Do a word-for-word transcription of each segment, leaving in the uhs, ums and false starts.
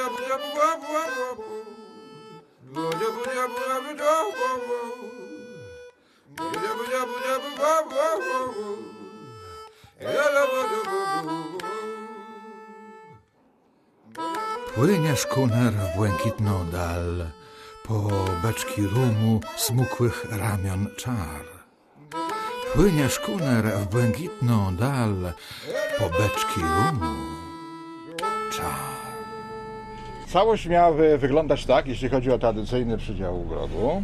Płynie szkuner w błękitną dal, po beczki rumu smukłych ramion czar. Płynie szkuner w błękitną dal, po beczki rumu czar. Całość miała wyglądać tak, jeśli chodzi o tradycyjny przydział grogu,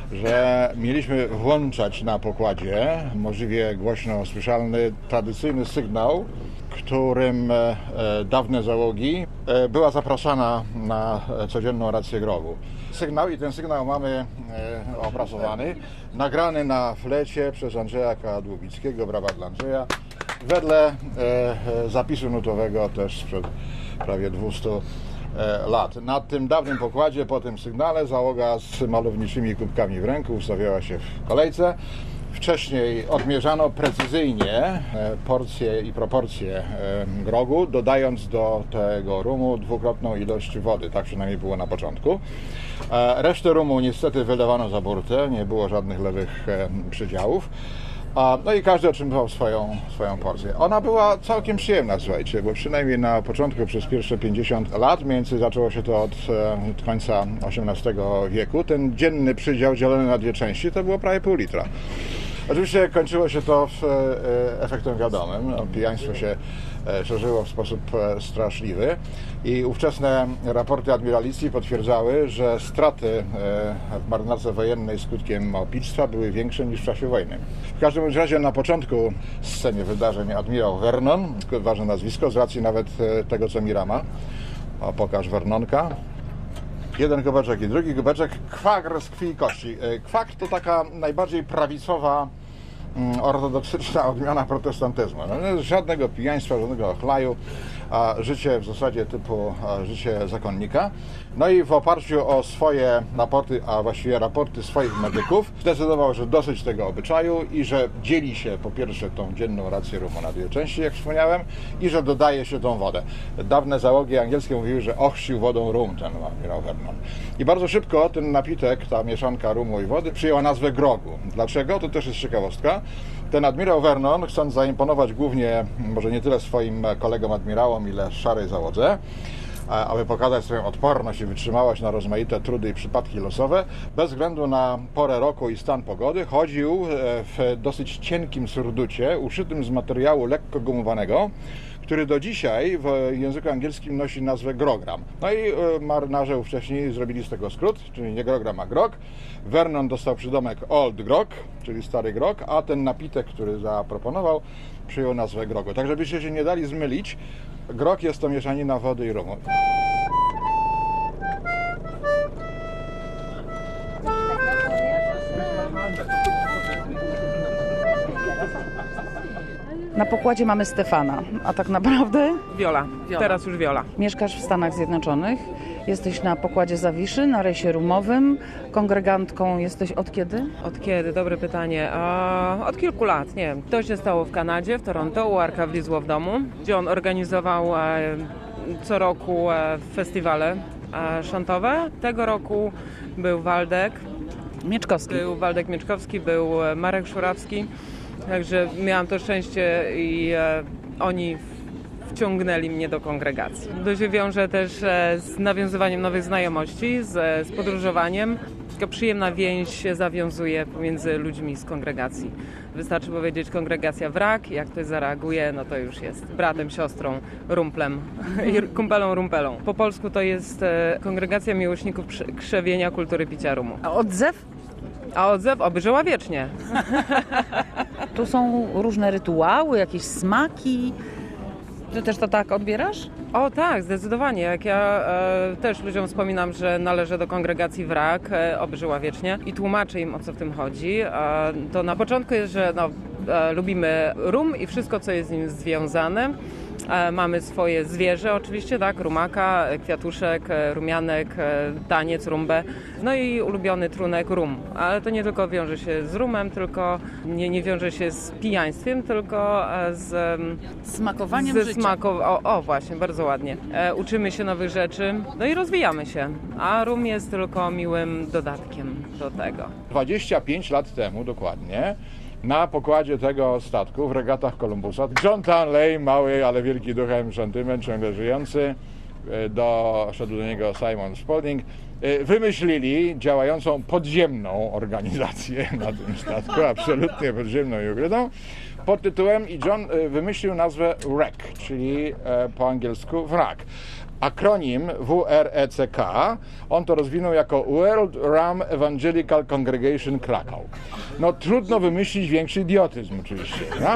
że mieliśmy włączać na pokładzie możliwie głośno słyszalny tradycyjny sygnał, którym e, dawne załogi e, była zapraszana na codzienną rację grogu. Sygnał i ten sygnał mamy e, opracowany, nagrany na flecie przez Andrzeja K. Dłubickiego, brawa dla Andrzeja, wedle e, zapisu nutowego też sprzed prawie dwustu lat. Na tym dawnym pokładzie, po tym sygnale, załoga z malowniczymi kubkami w ręku ustawiała się w kolejce. Wcześniej odmierzano precyzyjnie porcje i proporcje grogu, dodając do tego rumu dwukrotną ilość wody. Tak przynajmniej było na początku. Resztę rumu niestety wylewano za burtę, nie było żadnych lewych przydziałów. No i każdy otrzymywał swoją, swoją porcję. Ona była całkiem przyjemna, słuchajcie, bo przynajmniej na początku, przez pierwsze pięćdziesiąt lat, mniej więcej zaczęło się to od, od końca osiemnastego wieku, ten dzienny przydział dzielony na dwie części to było prawie pół litra. Oczywiście kończyło się to efektem wiadomym. No, pijaństwo się szerzyło w sposób straszliwy i ówczesne raporty admiralicji potwierdzały, że straty w marynarce wojennej skutkiem opictwa były większe niż w czasie wojny. W każdym razie na początku sceny wydarzeń admirał Vernon, ważne nazwisko, z racji nawet tego, co Mira ma. O, pokaż Vernonka. Jeden kubeczek i drugi kubeczek. Kwak z krwi i kości. Kwak to taka najbardziej prawicowa, ortodoksyczna odmiana protestantyzmu. No, żadnego pijaństwa, żadnego ochlaju, a życie w zasadzie typu życie zakonnika. No i w oparciu o swoje raporty, a właściwie raporty swoich medyków, zdecydował, że dosyć tego obyczaju i że dzieli się po pierwsze tą dzienną rację rumu na dwie części, jak wspomniałem, i że dodaje się tą wodę. Dawne załogi angielskie mówiły, że ochrzcił wodą rum ten admirał Vernon. I bardzo szybko ten napitek, ta mieszanka rumu i wody, przyjęła nazwę grogu. Dlaczego? To też jest ciekawostka. Ten admirał Vernon, chcąc zaimponować głównie, może nie tyle swoim kolegom admirałom, ile szarej załodze, aby pokazać swoją odporność i wytrzymałość na rozmaite trudy i przypadki losowe, bez względu na porę roku i stan pogody, chodził w dosyć cienkim surducie, uszytym z materiału lekko gumowanego, który do dzisiaj w języku angielskim nosi nazwę grogram. No i marynarze wcześniej zrobili z tego skrót, czyli nie grogram, a grog. Vernon dostał przydomek Old Grog, czyli stary grog, a ten napitek, który zaproponował, przyjął nazwę grogu. Tak żebyście się nie dali zmylić, grog jest to mieszanina wody i rumu. Na pokładzie mamy Stefana, a tak naprawdę? Wiola. Wiola. Teraz już Wiola. Mieszkasz w Stanach Zjednoczonych, jesteś na pokładzie Zawiszy, na rejsie rumowym. Kongregantką jesteś od kiedy? Od kiedy? Dobre pytanie. A, od kilku lat, nie wiem. To się stało w Kanadzie, w Toronto, u Arka Wlizło w domu, gdzie on organizował e, co roku e, festiwale e, szantowe. Tego roku był Waldek Mieczkowski. Był Waldek Mieczkowski, był Marek Szurawski. Także miałam to szczęście i e, oni wciągnęli mnie do kongregacji. To się wiąże też e, z nawiązywaniem nowych znajomości, z, z podróżowaniem. Taka przyjemna więź się zawiązuje pomiędzy ludźmi z kongregacji. Wystarczy powiedzieć kongregacja wrak, jak ktoś zareaguje, no to już jest bratem, siostrą, rumplem i kumpelą, rumpelą. Po polsku to jest e, kongregacja miłośników krzewienia kultury picia rumu. A odzew? A odzew oby żyła wiecznie. Tu są różne rytuały, jakieś smaki. Ty też to tak odbierasz? O tak, zdecydowanie. Jak ja e, też ludziom wspominam, że należę do kongregacji wrak, e, oby żyła wiecznie i tłumaczę im, o co w tym chodzi, e, to na początku jest, że no, e, lubimy rum i wszystko, co jest z nim związane. E, mamy swoje zwierzę oczywiście, tak, rumaka, kwiatuszek, e, rumianek, e, taniec, rumbę, no i ulubiony trunek rum. Ale to nie tylko wiąże się z rumem, tylko nie, nie wiąże się z pijaństwem, tylko e, z... em, Smakowaniem ze życia. smako- o, o, właśnie, bardzo ładnie. E, uczymy się nowych rzeczy, no i rozwijamy się. A rum jest tylko miłym dodatkiem do tego. dwadzieścia pięć lat temu dokładnie na pokładzie tego statku w regatach Columbusa John Townley, mały, ale wielki duchem sentyment, ciągle żyjący, e, doszedł do niego Simon Spalding, e, wymyślili działającą podziemną organizację na tym statku, absolutnie podziemną i ukrytą, pod tytułem, i John e, wymyślił nazwę wreck, czyli e, po angielsku wrak. Akronim W R E C K, on to rozwinął jako World Rum Evangelical Congregation Krakow. No trudno wymyślić większy idiotyzm oczywiście, no?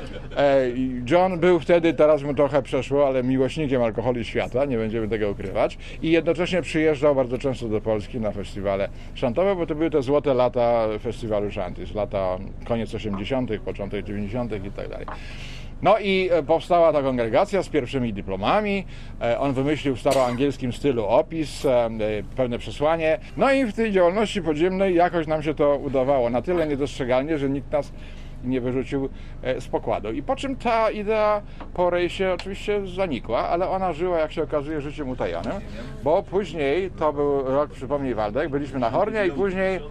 E, i John był wtedy, teraz mu trochę przeszło, ale miłośnikiem alkoholu świata, nie będziemy tego ukrywać, i jednocześnie przyjeżdżał bardzo często do Polski na festiwale szantowe, bo to były te złote lata festiwalu Shanties, lata koniec osiemdziesiątych, początek dziewięćdziesiątych i tak dalej. No i powstała ta kongregacja z pierwszymi dyplomami. On wymyślił w staroangielskim stylu opis, pewne przesłanie. No i w tej działalności podziemnej jakoś nam się to udawało. Na tyle niedostrzegalnie, że nikt nas nie wyrzucił z pokładu. I po czym ta idea po rejsie oczywiście zanikła, ale ona żyła, jak się okazuje, życiem utajonym, bo później, to był rok, przypomnij Waldek, byliśmy na Hornie i później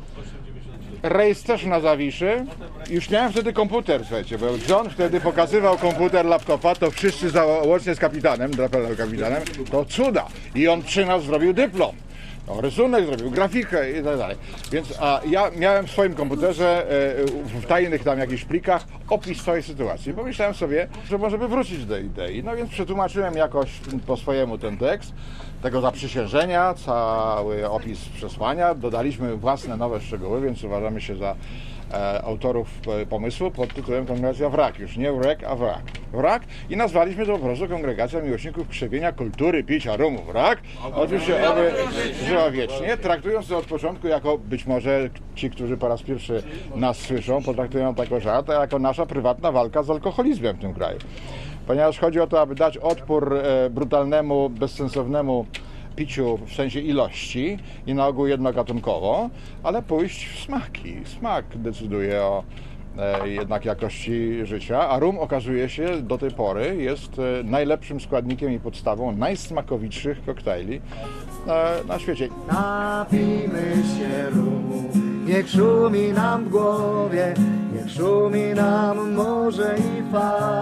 rejs też na Zawiszy. Już miałem wtedy komputer, słuchajcie, bo John wtedy pokazywał komputer, laptopa, to wszyscy łącznie z kapitanem, Drapelem kapitanem, to cuda. I on przy nas zrobił dyplom. No, rysunek zrobił, grafikę i tak dalej. Więc a ja miałem w swoim komputerze w tajnych tam jakichś plikach opis całej sytuacji. Pomyślałem sobie, że może by wrócić do idei. No więc przetłumaczyłem jakoś po swojemu ten tekst tego zaprzysiężenia, cały opis przesłania. Dodaliśmy własne nowe szczegóły, więc uważamy się za e, autorów e, pomysłu pod tytułem Kongregacja Wrak. Już nie wrek, a wrak. Wrak i nazwaliśmy to po prostu Kongregacja Miłośników Krzewienia Kultury Picia Rumu Wrak. Oczywiście oby żyła wiecznie, traktując to od początku jako, być może ci, którzy po raz pierwszy nas słyszą, potraktują to jako żart, a jako nasza prywatna walka z alkoholizmem w tym kraju. Ponieważ chodzi o to, aby dać odpór e, brutalnemu, bezsensownemu piciu w sensie ilości i na ogół jednogatunkowo, ale pójść w smaki. Smak decyduje o e, jednak jakości życia, a rum okazuje się do tej pory jest e, najlepszym składnikiem i podstawą najsmakowitszych koktajli e, na świecie. Napijmy się rumu, niech szumi nam w głowie, niech szumi nam morze i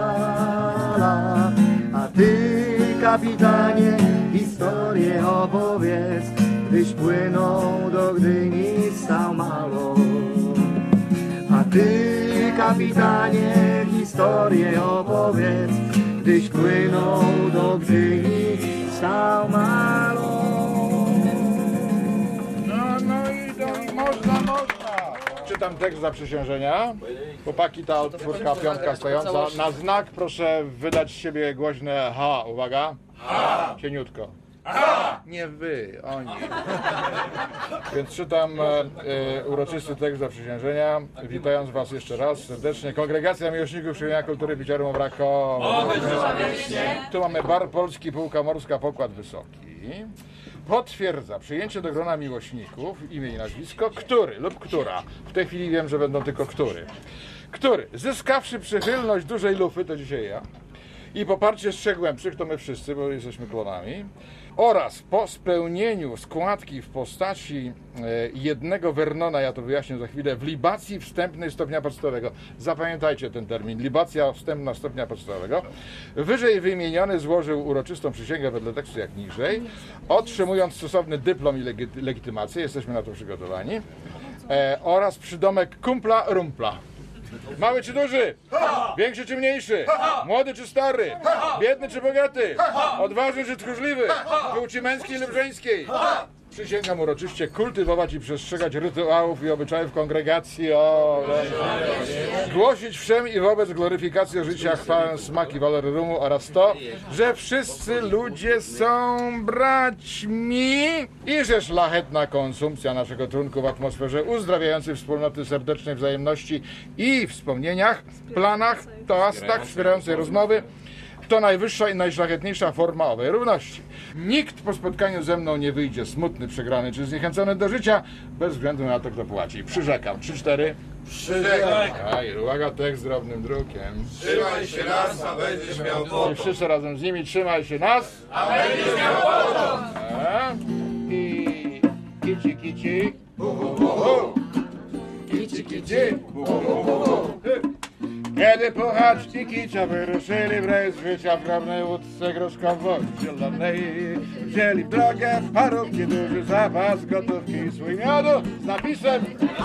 fala. A ty, kapitanie, historię opowiedz, gdyś płynął do Gdyni stał malo. A ty, kapitanie, historię opowiedz, gdyś płynął do Gdyni stał malo. No, no i to można, można. Czytam tekst zaprzysiężenia. Chłopaki, ta czwórka, piątka stojąca. Na znak proszę wydać z siebie głośne ha. Uwaga. Ha. Cieniutko. Ha. Nie wy, oni. Więc czytam e, e, uroczysty tekst zaprzysiężenia. Witając was jeszcze raz serdecznie. Kongregacja Miłośników Krzewienia Kultury Picia Rumu Wrak. Tu mamy bar polski, półka morska, pokład wysoki. Potwierdza przyjęcie do grona miłośników, imię i nazwisko, który lub która, w tej chwili wiem, że będą tylko który, który zyskawszy przychylność dużej lufy, to dzisiaj ja, i poparcie trzech głębszych, to my wszyscy, bo jesteśmy klonami, oraz po spełnieniu składki w postaci e, jednego Vernona, ja to wyjaśnię za chwilę, w libacji wstępnej stopnia podstawowego. Zapamiętajcie ten termin, libacja wstępna stopnia podstawowego. Wyżej wymieniony złożył uroczystą przysięgę wedle tekstu jak niżej, otrzymując stosowny dyplom i legi- legitymację, jesteśmy na to przygotowani, e, oraz przydomek kumpla rumpla. Mały czy duży? Większy czy mniejszy? Młody czy stary? Biedny czy bogaty? Odważny czy tchórzliwy? Płci męskiej lub żeńskiej? Przysięgam uroczyście kultywować i przestrzegać rytuałów i obyczajów kongregacji, o, głosić wszem i wobec gloryfikacji życia, chwałę, smaki, walory rumu oraz to, że wszyscy ludzie są braćmi i że szlachetna konsumpcja naszego trunku w atmosferze uzdrawiającej wspólnoty, serdecznej wzajemności i wspomnieniach, planach, toastach, wspierającej rozmowy to najwyższa i najszlachetniejsza forma owej równości. Nikt po spotkaniu ze mną nie wyjdzie smutny, przegrany czy zniechęcony do życia, bez względu na to, kto płaci. Przyrzekam. Trzy, cztery. Przyrzekam. Aj, uwaga, tekst drobnym drukiem. Trzymaj się nas, a będziesz miał potąd. I wszyscy razem z nimi, trzymaj się nas. A będziesz miał potąd. A? I kici, kici. Bu, bu, bu, bu. Kici, kici. Bu, bu, bu, bu, bu. Kiedy puchacz i kicza wyruszyli w rejs życia w grobnej łódce groszkowo zielonej, wzięli w drogę parówki, duży zapas gotówki i słój miodu z napisem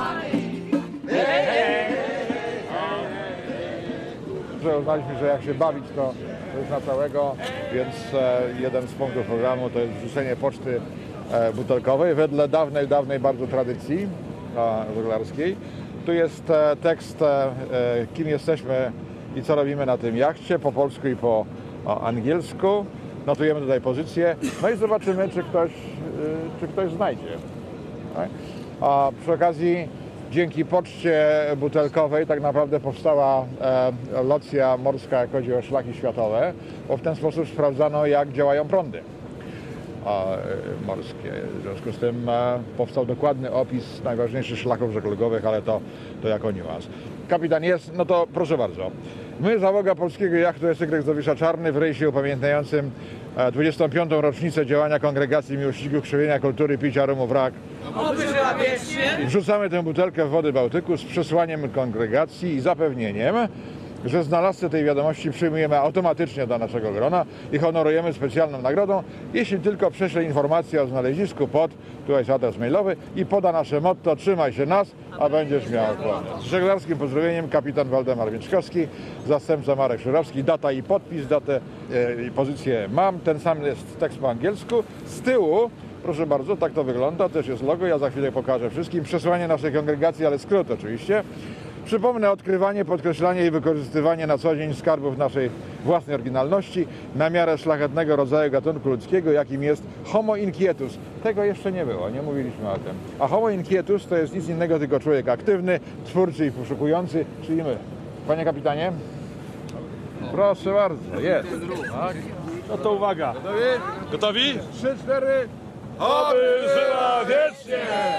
że uznaliśmy, że jak się bawić, to, to jest na całego, więc e, jeden z punktów programu to jest wrzucenie poczty e, butelkowej wedle dawnej, dawnej bardzo tradycji e, żeglarskiej. Tu jest e, tekst, e, kim jesteśmy i co robimy na tym jachcie, po polsku i po o, angielsku. Notujemy tutaj pozycję, no i zobaczymy, czy ktoś, e, czy ktoś znajdzie. Tak? A przy okazji dzięki poczcie butelkowej tak naprawdę powstała e, locja morska, jak chodzi o szlaki światowe, bo w ten sposób sprawdzano, jak działają prądy e, morskie. W związku z tym e, powstał dokładny opis najważniejszych szlaków żeglugowych, ale to, to jako niuans. Kapitan jest, no to proszę bardzo. My, załoga polskiego jachtu S Y Zawisza Czarny, w rejsie upamiętniającym dwudziestą piątą rocznicę działania Kongregacji Miłośników Krzewienia Kultury Picia Rumu Wrak, wrzucamy tę butelkę w wody Bałtyku z przesłaniem kongregacji i zapewnieniem, że znalazcę tej wiadomości przyjmujemy automatycznie do naszego grona i honorujemy specjalną nagrodą, jeśli tylko prześle informację o znalezisku pod, tu jest adres mailowy, i poda nasze motto: trzymaj się nas, a będziesz miał koniec. Z żeglarskim pozdrowieniem kapitan Waldemar Mieczkowski, zastępca Marek Szurowski, data i podpis, datę i e, pozycję mam, ten sam jest tekst po angielsku. Z tyłu, proszę bardzo, tak to wygląda, też jest logo, ja za chwilę pokażę wszystkim, przesłanie naszej kongregacji, ale skrót oczywiście. Przypomnę, odkrywanie, podkreślanie i wykorzystywanie na co dzień skarbów naszej własnej oryginalności na miarę szlachetnego rodzaju gatunku ludzkiego, jakim jest Homo inquietus. Tego jeszcze nie było, nie mówiliśmy o tym. A Homo inquietus to jest nic innego, tylko człowiek aktywny, twórczy i poszukujący, czyli my. Panie kapitanie? Proszę bardzo, jest. Tak. No to uwaga. Gotowi? Gotowi? Trzy, cztery. Oby żyła wiecznie!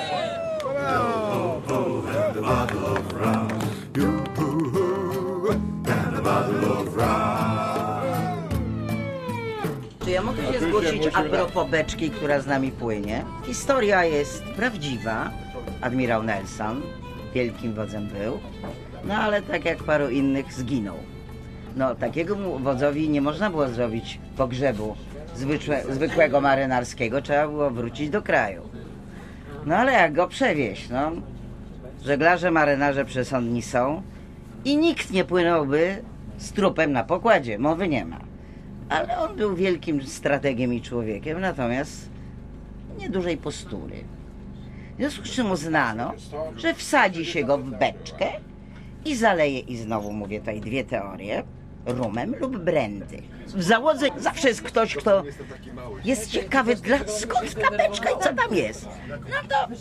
Czy ja mogę się Oczywiście zgłosić a musimy- propos beczki, która z nami płynie? Historia jest prawdziwa. Admirał Nelson wielkim wodzem był, no ale tak jak paru innych zginął. No takiego mu wodzowi nie można było zrobić pogrzebu zwykłe, zwykłego marynarskiego, trzeba było wrócić do kraju. No ale jak go przewieźć, no? Żeglarze, marynarze przesądni są i nikt nie płynąłby z trupem na pokładzie, mowy nie ma. Ale on był wielkim strategiem i człowiekiem, natomiast niedużej postury. W związku z czym uznano, że wsadzi się go w beczkę i zaleje, i znowu mówię tutaj dwie teorie, rumem lub brandy. W załodze zawsze jest ktoś, kto jest ciekawy, dla, skąd ta beczka i co tam jest. No to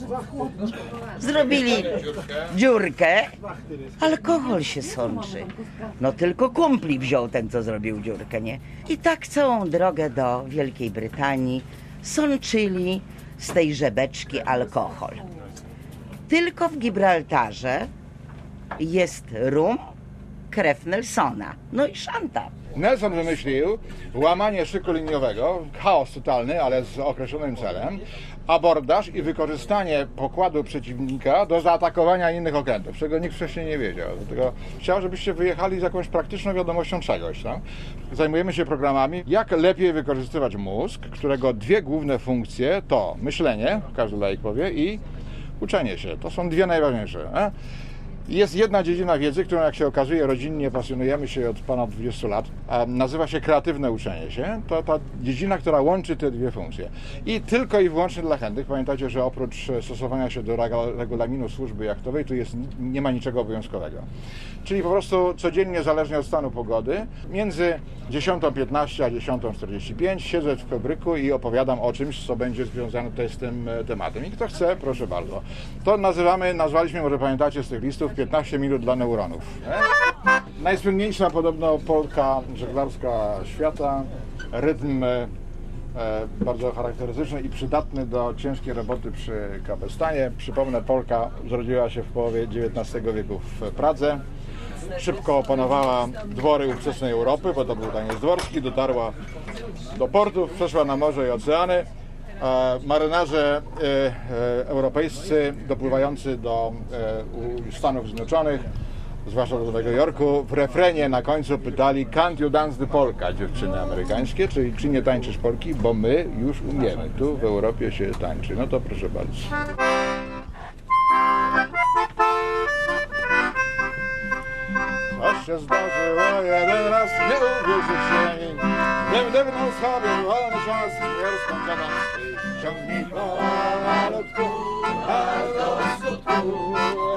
zrobili dziurkę, alkohol się sączy. No tylko kumpli wziął ten, co zrobił dziurkę, nie? I tak całą drogę do Wielkiej Brytanii sączyli z tejże beczki alkohol. Tylko w Gibraltarze jest rum, krew Nelsona, no i szanta. Nelson wymyślił łamanie szyku liniowego, chaos totalny, ale z określonym celem, abordaż i wykorzystanie pokładu przeciwnika do zaatakowania innych okrętów, czego nikt wcześniej nie wiedział. Dlatego chciał, żebyście wyjechali z jakąś praktyczną wiadomością czegoś. No? Zajmujemy się programami, jak lepiej wykorzystywać mózg, którego dwie główne funkcje to myślenie, każdy laik powie, i uczenie się. To są dwie najważniejsze. Nie? Jest jedna dziedzina wiedzy, którą, jak się okazuje, rodzinnie pasjonujemy się od ponad dwudziestu lat. Nazywa się kreatywne uczenie się. To ta dziedzina, która łączy te dwie funkcje. I tylko i wyłącznie dla chętnych. Pamiętajcie, że oprócz stosowania się do regulaminu służby jachtowej, tu jest, nie ma niczego obowiązkowego. Czyli po prostu codziennie, zależnie od stanu pogody, między dziesiątą piętnaście a dziesiątą czterdzieści pięć siedzę w fabryku i opowiadam o czymś, co będzie związane tutaj z tym tematem. I kto chce, proszę bardzo. To nazywamy, nazwaliśmy, może pamiętacie z tych listów, piętnaście minut dla neuronów. Nie? Najsłynniejsza podobno polka żeglarska świata, rytm e, bardzo charakterystyczny i przydatny do ciężkiej roboty przy kapestanie. Przypomnę, polka zrodziła się w połowie dziewiętnastego wieku w Pradze. Szybko opanowała dwory ówczesnej Europy, bo to był taniec dworski, dotarła do portów, przeszła na morze i oceany. E, marynarze e, e, europejscy dopływający do e, Stanów Zjednoczonych, zwłaszcza do Nowego Jorku, w refrenie na końcu pytali: "Can't you dance the polka?" dziewczyny amerykańskie, czyli czy nie tańczysz polki, bo my już umiemy, tu w Europie się tańczy. No to proszę bardzo. Coś się zdarzyło jeden raz, nie uwierzycie mi. Wiem, dawno sobie wolny czas, wierską dziadowskiej. Ciągnij koła malutku, a do skutku.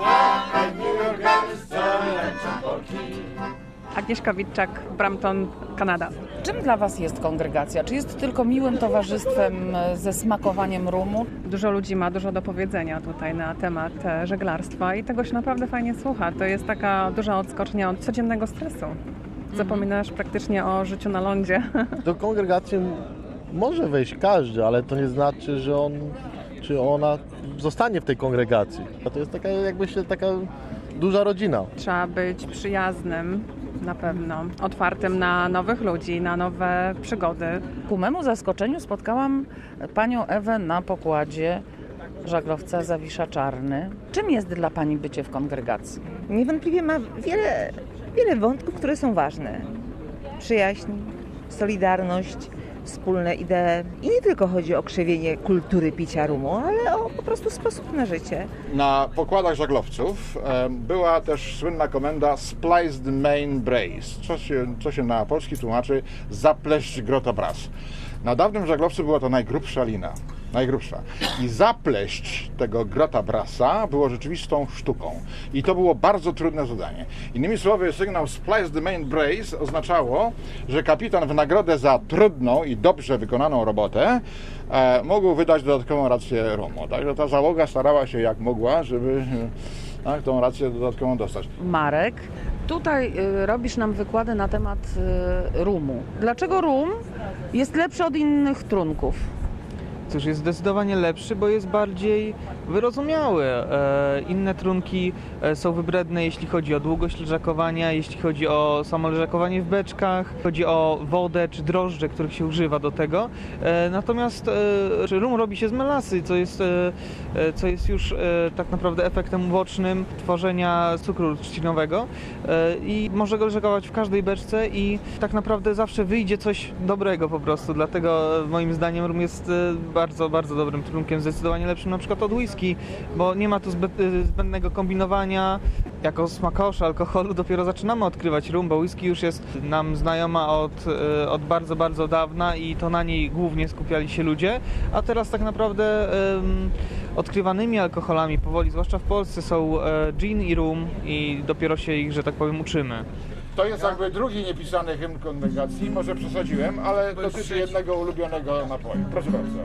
A New York jest tańczą polki. Agnieszka Witczak, Brampton, Kanada. Czym dla Was jest kongregacja? Czy jest tylko miłym towarzystwem ze smakowaniem rumu? Dużo ludzi ma dużo do powiedzenia tutaj na temat e, żeglarstwa i tego się naprawdę fajnie słucha. To jest taka duża odskocznia od codziennego stresu. Zapominasz praktycznie o życiu na lądzie. Do kongregacji może wejść każdy, ale to nie znaczy, że on czy ona zostanie w tej kongregacji. A to jest taka jakby się taka duża rodzina. Trzeba być przyjaznym, na pewno, otwartym na nowych ludzi, na nowe przygody. Ku memu zaskoczeniu spotkałam panią Ewę na pokładzie żaglowca Zawisza Czarny. Czym jest dla pani bycie w kongregacji? Niewątpliwie ma wiele, wiele wątków, które są ważne. Przyjaźń, solidarność, wspólne idee. I nie tylko chodzi o krzewienie kultury picia rumu, ale o po prostu sposób na życie. Na pokładach żaglowców e, była też słynna komenda Splice the main brace, co się, co się na polski tłumaczy zapleść grotobraz. Na dawnym żaglowcu była to najgrubsza lina, najgrubsza. I zapleść tego grota brasa było rzeczywistą sztuką. I to było bardzo trudne zadanie. Innymi słowy, sygnał Splice the main brace oznaczało, że kapitan w nagrodę za trudną i dobrze wykonaną robotę e, mógł wydać dodatkową rację rumu. Także ta załoga starała się jak mogła, żeby tak, tą rację dodatkową dostać. Marek, tutaj y, robisz nam wykłady na temat y, rumu. Dlaczego rum jest lepszy od innych trunków? Cóż, jest zdecydowanie lepszy, bo jest bardziej wyrozumiały. E, inne trunki e, są wybredne, jeśli chodzi o długość leżakowania, jeśli chodzi o samo leżakowanie w beczkach, chodzi o wodę czy drożdże, których się używa do tego. E, natomiast e, rum robi się z melasy, co jest, e, co jest już e, tak naprawdę efektem ubocznym tworzenia cukru trzcinowego e, i może go leżakować w każdej beczce i tak naprawdę zawsze wyjdzie coś dobrego po prostu. Dlatego e, moim zdaniem rum jest e, bardzo, bardzo dobrym trunkiem, zdecydowanie lepszym na przykład od whisky, bo nie ma tu zbyt, zbędnego kombinowania. Jako smakosze alkoholu dopiero zaczynamy odkrywać rum, bo whisky już jest nam znajoma od, od bardzo, bardzo dawna i to na niej głównie skupiali się ludzie, a teraz tak naprawdę um, odkrywanymi alkoholami powoli, zwłaszcza w Polsce, są e, gin i rum i dopiero się ich, że tak powiem, uczymy. To jest jakby drugi niepisany hymn kongregacji, może przesadziłem, ale dotyczy jednego ulubionego napoju. Proszę bardzo.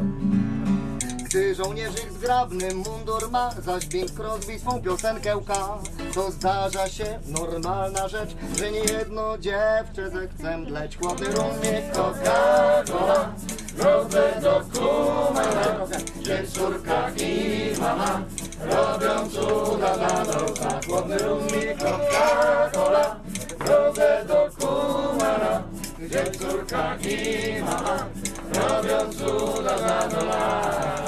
Gdy żołnierzyk zgrabny mundur ma, zaś Bing Crosby swą piosenkę łka, to zdarza się normalna rzecz, że nie jedno dziewczę zechce mdleć. Chłodny rum nie Coca-Cola, drodze do kumana, gdzie córka i mama robią cuda dla nosa. Chłodny rum nie Coca-Cola, drodze do kumana, gdzie córka i mama robią cuda dla nosa.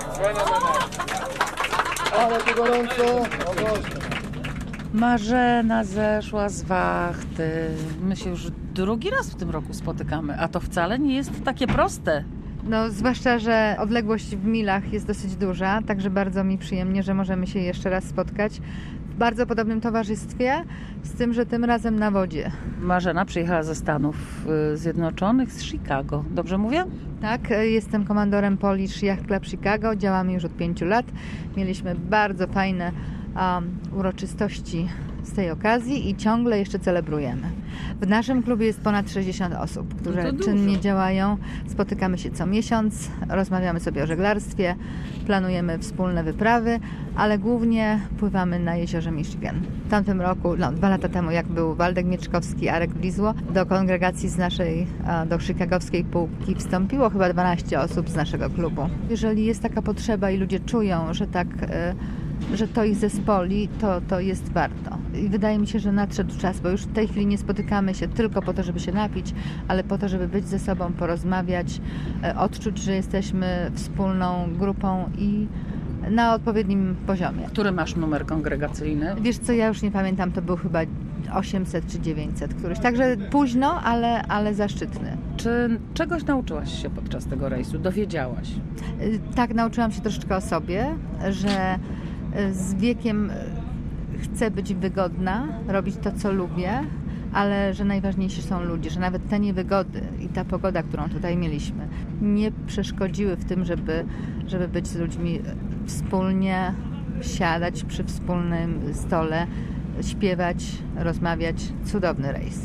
Ale tu gorąco, o Boże. Marzena zeszła z wachty. My się już drugi raz w tym roku spotykamy, a to wcale nie jest takie proste. No, zwłaszcza, że odległość w milach jest dosyć duża, także bardzo mi przyjemnie, że możemy się jeszcze raz spotkać w bardzo podobnym towarzystwie, z tym, że tym razem na wodzie. Marzena przyjechała ze Stanów Zjednoczonych, z Chicago. Dobrze mówię? Tak, jestem komandorem Polish Yacht Club Chicago, działamy już od pięciu lat. Mieliśmy bardzo fajne um, uroczystości z tej okazji i ciągle jeszcze celebrujemy. W naszym klubie jest ponad sześćdziesiąt osób, które No to czynnie dużo. działają. Spotykamy się co miesiąc, rozmawiamy sobie o żeglarstwie, planujemy wspólne wyprawy, ale głównie pływamy na jeziorze Michigan. W tamtym roku, no, dwa lata temu, jak był Waldek Mieczkowski, Arek Blizło, do kongregacji z naszej, a, do chicagowskiej pułki wstąpiło chyba dwanaście osób z naszego klubu. Jeżeli jest taka potrzeba i ludzie czują, że tak... E, że to ich zespoli, to, to jest warto. I wydaje mi się, że nadszedł czas, bo już w tej chwili nie spotykamy się tylko po to, żeby się napić, ale po to, żeby być ze sobą, porozmawiać, e, odczuć, że jesteśmy wspólną grupą i na odpowiednim poziomie. Który masz numer kongregacyjny? Wiesz co, ja już nie pamiętam, to był chyba osiemset czy dziewięćset któryś. Także późno, ale, ale zaszczytny. Czy czegoś nauczyłaś się podczas tego rejsu? Dowiedziałaś? Y, Tak, nauczyłam się troszeczkę o sobie, że y, z wiekiem y, chcę być wygodna, robić to, co lubię, ale że najważniejsi są ludzie, że nawet te niewygody i ta pogoda, którą tutaj mieliśmy, nie przeszkodziły w tym, żeby, żeby być z ludźmi wspólnie, siadać przy wspólnym stole, śpiewać, rozmawiać. Cudowny rejs.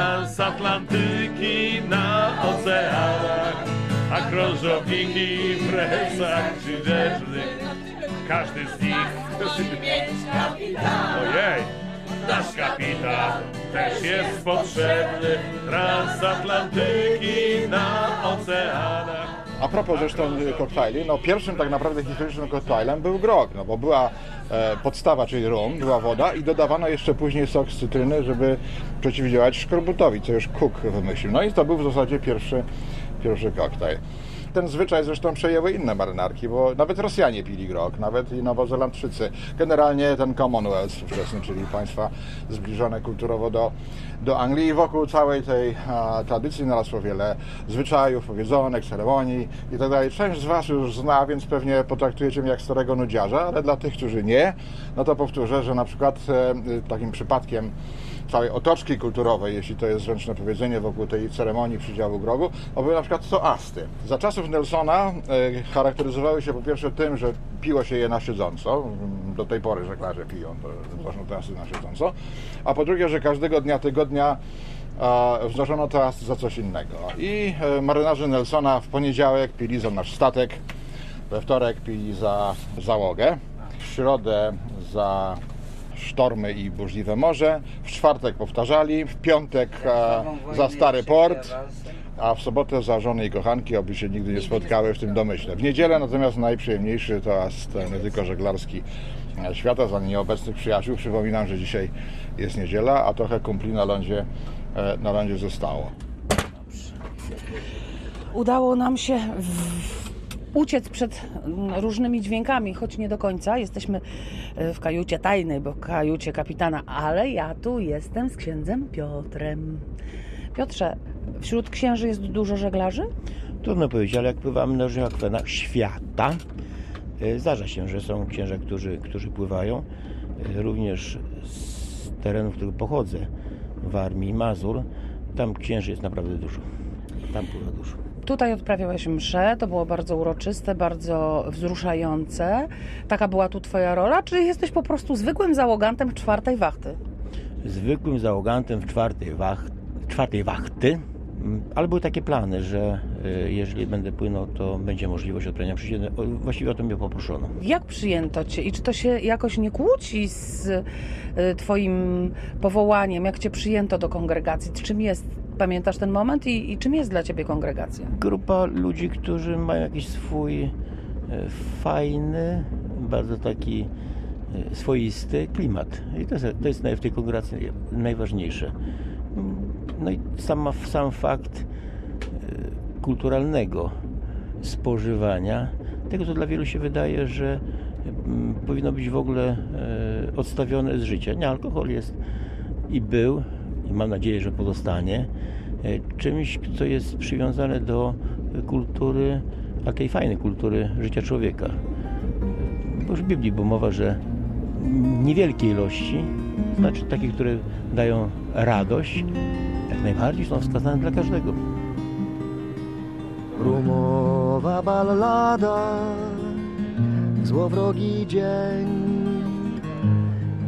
Transatlantyki na oceanach, a krążowniki w rejsach przyjeżdżnych. Każdy z nich chce mieć kapitana. Ojej, nasz kapitan też jest potrzebny. Transatlantyki na oceanach. A propos zresztą koktajli, no pierwszym tak naprawdę historycznym koktajlem był grog, no bo była e, podstawa, czyli rum, była woda i dodawano jeszcze później sok z cytryny, żeby przeciwdziałać szkorbutowi, co już Cook wymyślił. No i to był w zasadzie pierwszy, pierwszy koktajl. Ten zwyczaj zresztą przejęły inne marynarki, bo nawet Rosjanie pili grog, nawet i Nowozelandczycy. Generalnie ten Commonwealth wczesny, czyli państwa zbliżone kulturowo do, do Anglii i wokół całej tej a, tradycji narosło wiele zwyczajów, powiedzonek, ceremonii i tak dalej. Część z Was już zna, więc pewnie potraktujecie mnie jak starego nudziarza, ale dla tych, którzy nie, no to powtórzę, że na przykład e, takim przypadkiem całej otoczki kulturowej, jeśli to jest zręczne powiedzenie, wokół tej ceremonii przydziału grogu, to były na przykład toasty. Za czasów Nelsona e, charakteryzowały się po pierwsze tym, że piło się je na siedząco, do tej pory żeglarze piją to, ważne toasty na siedząco, a po drugie, że każdego dnia tygodnia e, wznoszono toast za coś innego. I e, marynarze Nelsona w poniedziałek pili za nasz statek, we wtorek pili za załogę, w środę za sztormy i burzliwe morze, w czwartek powtarzali, w piątek a, za stary port, a w sobotę za żony i kochanki, aby się nigdy nie spotkały w tym domyśle. W niedzielę natomiast najprzyjemniejszy toast nie tylko żeglarski świata, za nieobecnych przyjaciół. Przypominam, że dzisiaj jest niedziela, a trochę kumpli na lądzie, na lądzie zostało. Udało nam się w... uciec przed różnymi dźwiękami, choć nie do końca. Jesteśmy w kajucie tajnej, bo kajucie kapitana, ale ja tu jestem z księdzem Piotrem. Piotrze, wśród księży jest dużo żeglarzy? Trudno powiedzieć, ale jak pływamy na różnych akwenach świata, zdarza się, że są księża, którzy, którzy pływają. Również z terenu, w którym pochodzę, Warmii i Mazur, tam księży jest naprawdę dużo. Tam pływa dużo. Tutaj odprawiałeś mszę, to było bardzo uroczyste, bardzo wzruszające. Taka była tu twoja rola, czy jesteś po prostu zwykłym załogantem czwartej wachty? Zwykłym załogantem w czwartej, wach, czwartej wachty, ale były takie plany, że jeżeli będę płynął, to będzie możliwość odprawienia przysięgi. Właściwie o to mnie poproszono. Jak przyjęto cię i czy to się jakoś nie kłóci z twoim powołaniem? Jak cię przyjęto do kongregacji? Czym jest? Pamiętasz ten moment i, i czym jest dla ciebie kongregacja? Grupa ludzi, którzy mają jakiś swój fajny, bardzo taki swoisty klimat. I to jest, to jest w tej kongregacji najważniejsze. No i sam, sam fakt kulturalnego spożywania, tego co dla wielu się wydaje, że powinno być w ogóle odstawione z życia. Nie, alkohol jest i był, i mam nadzieję, że pozostanie, czymś, co jest przywiązane do kultury, a tej fajnej kultury życia człowieka. Bo już w Biblii było mowa, że niewielkie ilości, znaczy takie, które dają radość, jak najbardziej są wskazane dla każdego. Rumowa ballada, złowrogi dzień,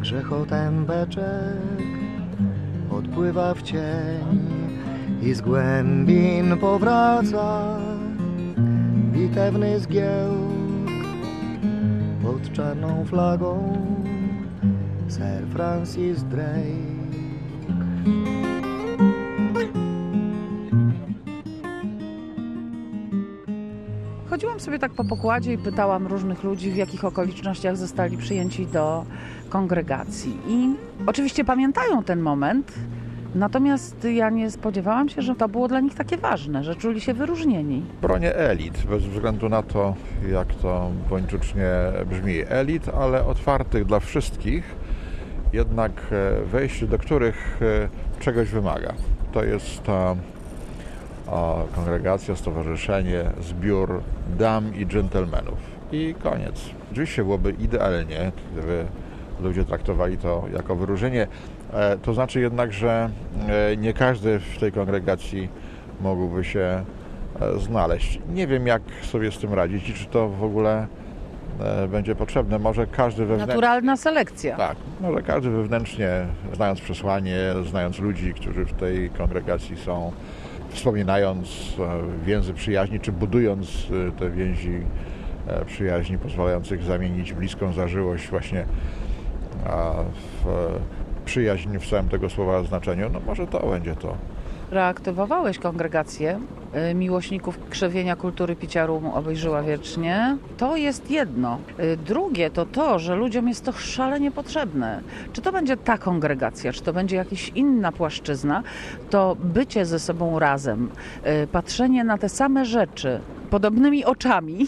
grzechotem beczek odpływa w cień i z głębin powraca bitewny zgiełk pod czarną flagą Sir Francis Drake. Chodziłam sobie tak po pokładzie i pytałam różnych ludzi, w jakich okolicznościach zostali przyjęci do kongregacji. I oczywiście pamiętają ten moment, natomiast ja nie spodziewałam się, że to było dla nich takie ważne, że czuli się wyróżnieni. Bronie elit, bez względu na to, jak to buńczucznie brzmi, elit, ale otwartych dla wszystkich, jednak wejście do których czegoś wymaga. To jest ta kongregacja, stowarzyszenie, zbiór dam i dżentelmenów. I koniec. Oczywiście byłoby idealnie, gdyby ludzie traktowali to jako wyróżnienie. To znaczy jednak, że nie każdy w tej kongregacji mógłby się znaleźć. Nie wiem, jak sobie z tym radzić i czy to w ogóle będzie potrzebne. Może każdy wewnętrznie... Naturalna selekcja. Tak. Może każdy wewnętrznie, znając przesłanie, znając ludzi, którzy w tej kongregacji są, wspominając więzy przyjaźni, czy budując te więzi przyjaźni pozwalających zamienić bliską zażyłość właśnie w przyjaźń w całym tego słowa znaczeniu, no może to będzie to. Reaktywowałeś kongregację miłośników krzewienia kultury picia rumu Obyś żyła wiecznie. To jest jedno. Drugie to to, że ludziom jest to szalenie potrzebne. Czy to będzie ta kongregacja, czy to będzie jakaś inna płaszczyzna, to bycie ze sobą razem, patrzenie na te same rzeczy podobnymi oczami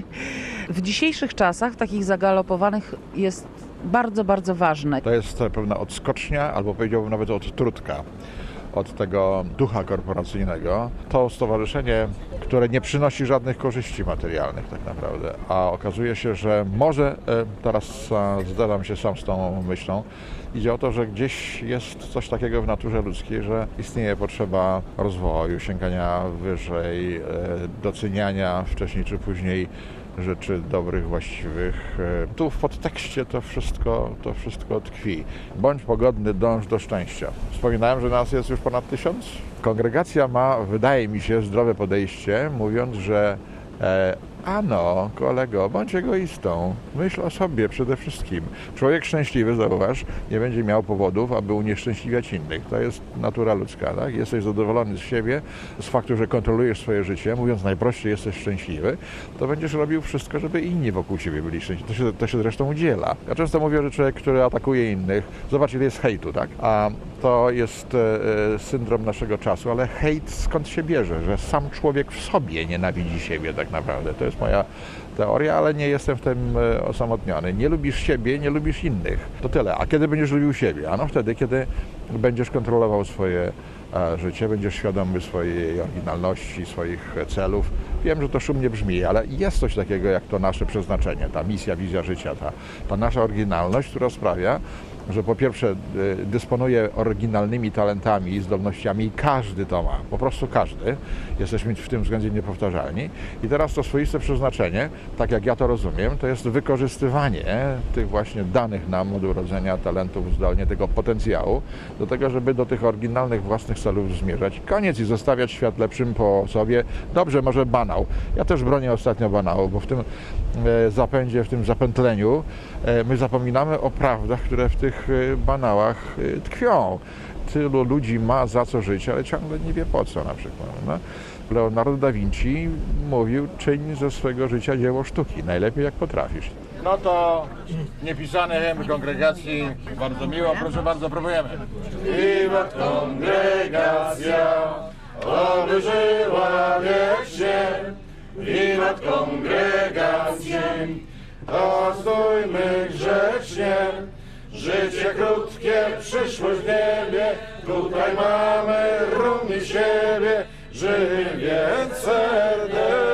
w dzisiejszych czasach, takich zagalopowanych, jest bardzo, bardzo ważne. To jest pewna odskocznia, albo powiedziałbym nawet odtrutka od tego ducha korporacyjnego. To stowarzyszenie, które nie przynosi żadnych korzyści materialnych tak naprawdę, a okazuje się, że może, teraz zgadzam się sam z tą myślą, idzie o to, że gdzieś jest coś takiego w naturze ludzkiej, że istnieje potrzeba rozwoju, sięgania wyżej, doceniania wcześniej czy później rzeczy dobrych, właściwych. Tu w podtekście to wszystko, to wszystko tkwi. Bądź pogodny, dąż do szczęścia. Wspominałem, że nas jest już ponad tysiąc. Kongregacja ma, wydaje mi się, zdrowe podejście, mówiąc, że e, ano, kolego, bądź egoistą. Myśl o sobie przede wszystkim. Człowiek szczęśliwy, zauważ, nie będzie miał powodów, aby unieszczęśliwiać innych. To jest natura ludzka, tak? Jesteś zadowolony z siebie, z faktu, że kontrolujesz swoje życie, mówiąc najprościej, jesteś szczęśliwy, to będziesz robił wszystko, żeby inni wokół ciebie byli szczęśliwi. To się, to się zresztą udziela. Ja często mówię, że człowiek, który atakuje innych, zobacz, ile jest hejtu, tak? A to jest e, syndrom naszego czasu, ale hejt skąd się bierze? Że sam człowiek w sobie nienawidzi siebie tak naprawdę. To jest moja teoria, ale nie jestem w tym osamotniony. Nie lubisz siebie, nie lubisz innych. To tyle. A kiedy będziesz lubił siebie? Ano wtedy, kiedy będziesz kontrolował swoje życie, będziesz świadomy swojej oryginalności, swoich celów. Wiem, że to szumnie brzmi, ale jest coś takiego jak to nasze przeznaczenie, ta misja, wizja życia, ta, ta nasza oryginalność, która sprawia, że po pierwsze dysponuje oryginalnymi talentami i zdolnościami i każdy to ma, po prostu każdy. Jesteśmy w tym względzie niepowtarzalni. I teraz to swoiste przeznaczenie, tak jak ja to rozumiem, to jest wykorzystywanie tych właśnie danych nam od urodzenia, talentów, zdolnie, tego potencjału do tego, żeby do tych oryginalnych własnych celów zmierzać. Koniec i zostawiać świat lepszym po sobie. Dobrze, może banał. Ja też bronię ostatnio banału, bo w tym zapędzie, w tym zapętleniu my zapominamy o prawdach, które w tych banałach tkwią. Tylu ludzi ma za co żyć, ale ciągle nie wie po co na przykład. No? Leonardo da Vinci mówił, czyń ze swego życia dzieło sztuki, najlepiej jak potrafisz. No to niepisany hymn kongregacji, bardzo miło, proszę bardzo, próbujemy. Wiwat kongregacja, oby żyła wiecznie, wiwat kongregacji, postójmy grzecznie, życie krótkie, przyszłość w niebie, tutaj mamy rum i siebie, żyj więc serdecznie.